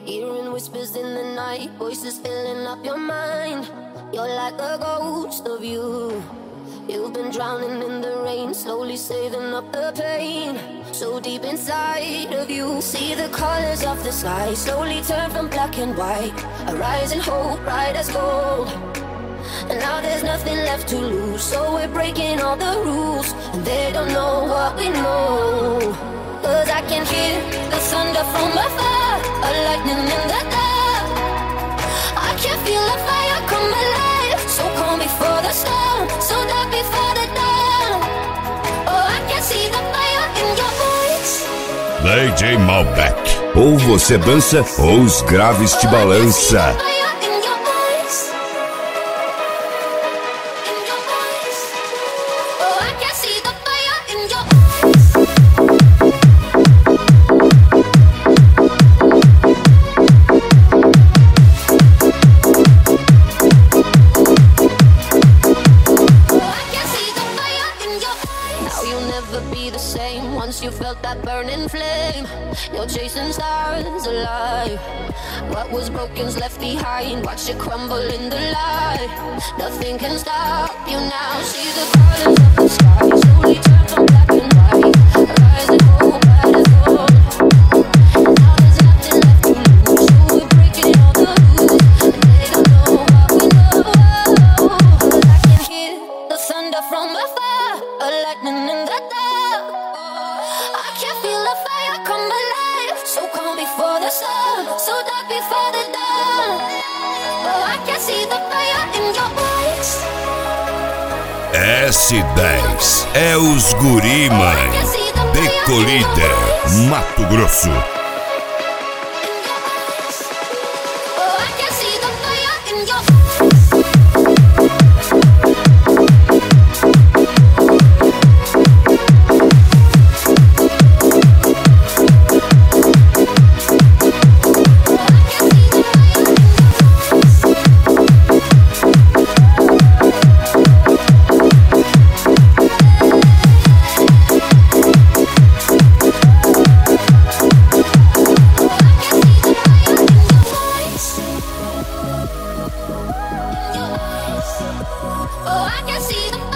Hearing whispers in the night, voices filling up your mind. You're like a ghost of you. You've been drowning in the rain, slowly saving up the pain. So deep inside of you, see the colors of the sky slowly turn from black and white. A rising hope, bright as gold. And now there's nothing left to lose, so we're breaking all the rules. And they don't know what we know. Cause I can hear the thunder from afar, a lightning in the dark. I can feel the fire come alive, so calm before the storm, so dark before the dawn. Oh, I can see the fire in your voice. DJ Malbec. Ou você dança, ou os graves te balança. You felt that burning flame. You're chasing stars alive. What was broken's left behind. Watch it crumble in the light. Nothing can stop you now. See the colors of the sky slowly turn from black and white. Rising hope, bright as gold. And now there's nothing left to lose, so we're breaking all the rules. And they don't know what we know. But I can hear the thunder from afar, a lightning in the dark. Before the sun, so dark before the dawn. Oh, I can see the fire in your voice. S10 é os guri, mãe. Decolíder, Mato Grosso. Oh, I can see the